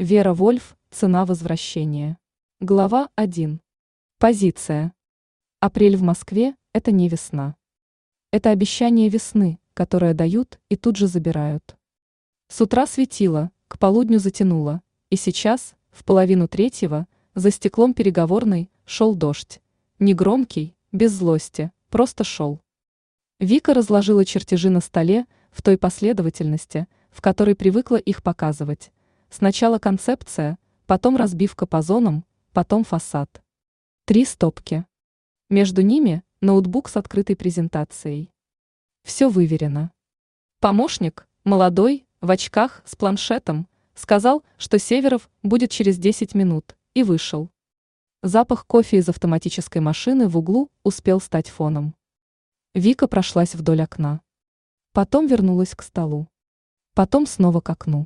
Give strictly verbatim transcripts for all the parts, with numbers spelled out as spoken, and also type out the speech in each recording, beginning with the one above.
Вера Вольф. Цена возвращения. Глава один. Позиция. Апрель в Москве – это не весна. Это обещание весны, которое дают и тут же забирают. С утра светило, к полудню затянуло, и сейчас, в половину третьего, за стеклом переговорной, шел дождь. Не громкий, без злости, просто шел. Вика разложила чертежи на столе в той последовательности, в которой привыкла их показывать. Сначала концепция, потом разбивка по зонам, потом фасад. Три стопки. Между ними ноутбук с открытой презентацией. Все выверено. Помощник, молодой, в очках, с планшетом, сказал, что Северов будет через десять минут, и вышел. Запах кофе из автоматической машины в углу успел стать фоном. Вика прошлась вдоль окна. Потом вернулась к столу. Потом снова к окну.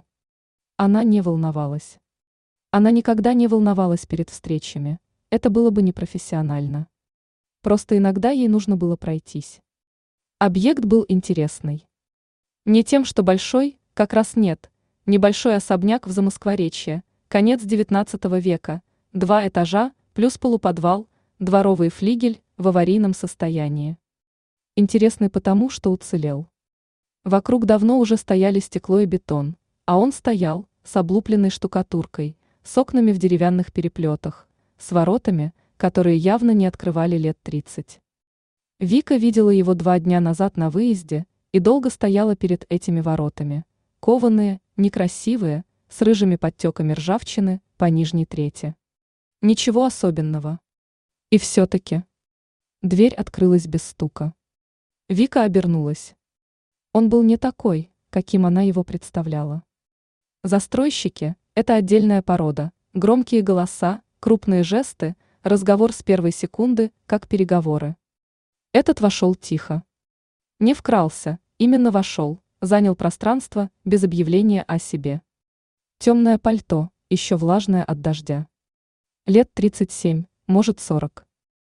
Она не волновалась. Она никогда не волновалась перед встречами. Это было бы непрофессионально. Просто иногда ей нужно было пройтись. Объект был интересный. Не тем, что большой, как раз нет. Небольшой особняк в Замоскворечье, конец девятнадцатого века, два этажа, плюс полуподвал, дворовый флигель в аварийном состоянии. Интересный потому, что уцелел. Вокруг давно уже стояли стекло и бетон, а он стоял с облупленной штукатуркой, с окнами в деревянных переплетах, с воротами, которые явно не открывали лет тридцать. Вика видела его два дня назад на выезде и долго стояла перед этими воротами, кованые, некрасивые, с рыжими подтеками ржавчины по нижней трети. Ничего особенного. И все-таки. Дверь открылась без стука. Вика обернулась. Он был не такой, каким она его представляла. Застройщики – это отдельная порода, громкие голоса, крупные жесты, разговор с первой секунды, как переговоры. Этот вошел тихо. Не вкрался, именно вошел, занял пространство без объявления о себе. Темное пальто, еще влажное от дождя. Лет тридцать семь, может сорок.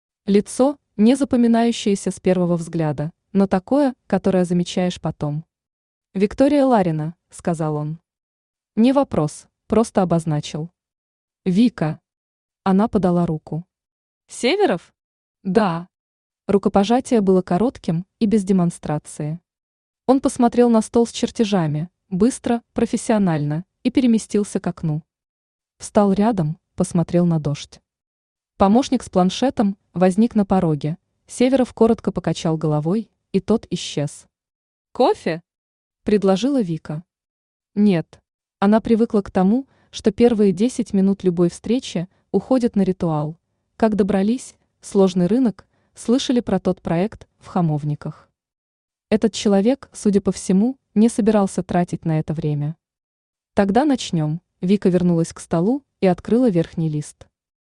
Лицо, не запоминающееся с первого взгляда, но такое, которое замечаешь потом. «Виктория Ларина», — сказал он. Не вопрос, просто обозначил. «Вика». Она подала руку. «Северов?» «Да». Рукопожатие было коротким и без демонстрации. Он посмотрел на стол с чертежами, быстро, профессионально, и переместился к окну. Встал рядом, посмотрел на дождь. Помощник с планшетом возник на пороге. Северов коротко покачал головой, и тот исчез. «Кофе?» – предложила Вика. Нет. Она привыкла к тому, что первые десять минут любой встречи уходят на ритуал. Как добрались, сложный рынок, слышали про тот проект в Хамовниках. Этот человек, судя по всему, не собирался тратить на это время. Тогда начнем. Вика вернулась к столу и открыла верхний лист.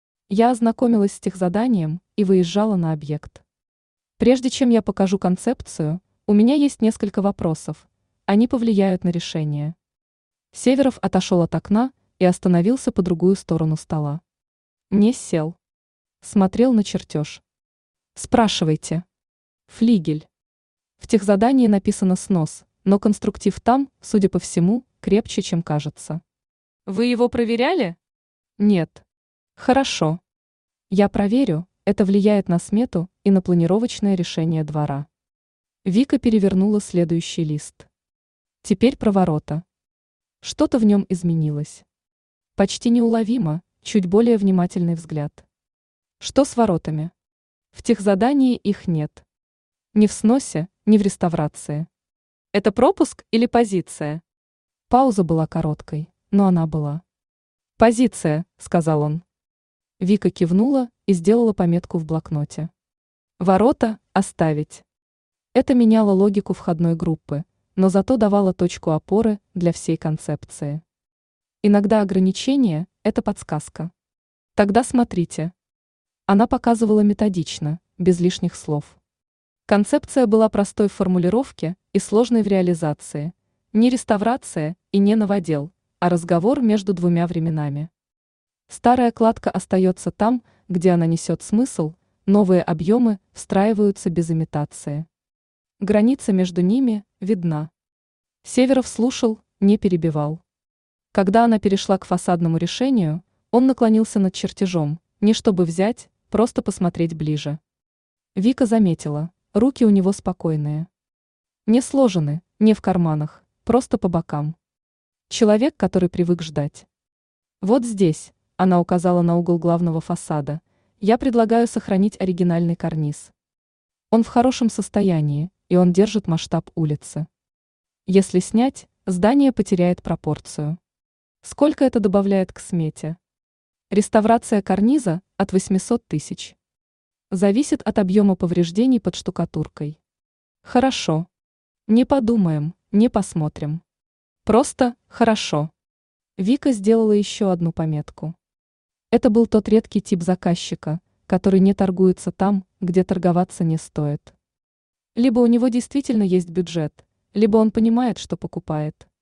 Я ознакомилась с техзаданием и выезжала на объект. Прежде чем я покажу концепцию, у меня есть несколько вопросов. Они повлияют на решение. Северов отошел от окна и остановился по другую сторону стола. Не сел. Смотрел на чертеж. Спрашивайте. Флигель. В техзадании написано снос, но конструктив там, судя по всему, крепче, чем кажется. Вы его проверяли? Нет. Хорошо. Я проверю, это влияет на смету и на планировочное решение двора. Вика перевернула следующий лист. Теперь про ворота. Что-то в нем изменилось. Почти неуловимо, чуть более внимательный взгляд. Что с воротами? В техзадании их нет. Ни в сносе, ни в реставрации. Это пропуск или позиция? Пауза была короткой, но она была. «Позиция», — сказал он. Вика кивнула и сделала пометку в блокноте. «Ворота оставить». Это меняло логику входной группы, но зато давало точку опоры для всей концепции. Иногда ограничение – это подсказка. Тогда смотрите. Она показывала методично, без лишних слов. Концепция была простой в формулировке и сложной в реализации. Не реставрация и не новодел, а разговор между двумя временами. Старая кладка остается там, где она несет смысл, новые объемы встраиваются без имитации. Граница между ними видна. Северов слушал, не перебивал. Когда она перешла к фасадному решению, он наклонился над чертежом, не чтобы взять, просто посмотреть ближе. Вика заметила, руки у него спокойные. Не сложены, не в карманах, просто по бокам. Человек, который привык ждать. Вот здесь, она указала на угол главного фасада, я предлагаю сохранить оригинальный карниз. Он в хорошем состоянии, и он держит масштаб улицы. Если снять, здание потеряет пропорцию. Сколько это добавляет к смете? Реставрация карниза от восьмисот тысяч. Зависит от объема повреждений под штукатуркой. Хорошо. Не подумаем, не посмотрим. Просто хорошо. Вика сделала еще одну пометку. Это был тот редкий тип заказчика, который не торгуется там, где торговаться не стоит. Либо у него действительно есть бюджет, либо он понимает, что покупает.